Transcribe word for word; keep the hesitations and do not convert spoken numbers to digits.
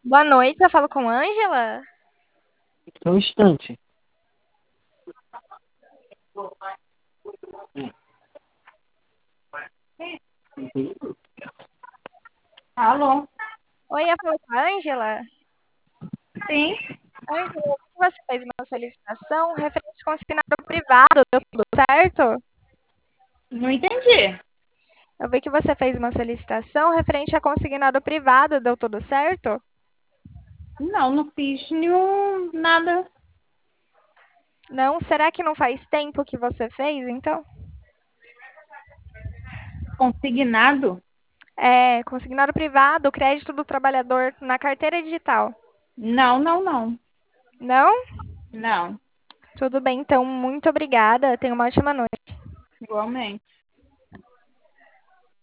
Boa noite, eu falo com Ângela. Só um instante. Alô? Oi, eu falo com a Ângela. Sim, Ângela, você fez uma solicitação referente ao consignado privado, deu tudo certo? não entendi. Eu vi que você fez uma solicitação referente a consignado privado, deu tudo certo? Não, não fiz nenhum nada Não? Será que não faz tempo que você fez, então? consignado. É, consignado privado, crédito do trabalhador na carteira digital. Não, não, não. Não? Não, Tudo bem, então, muito obrigada. Tenha uma ótima noite. igualmente.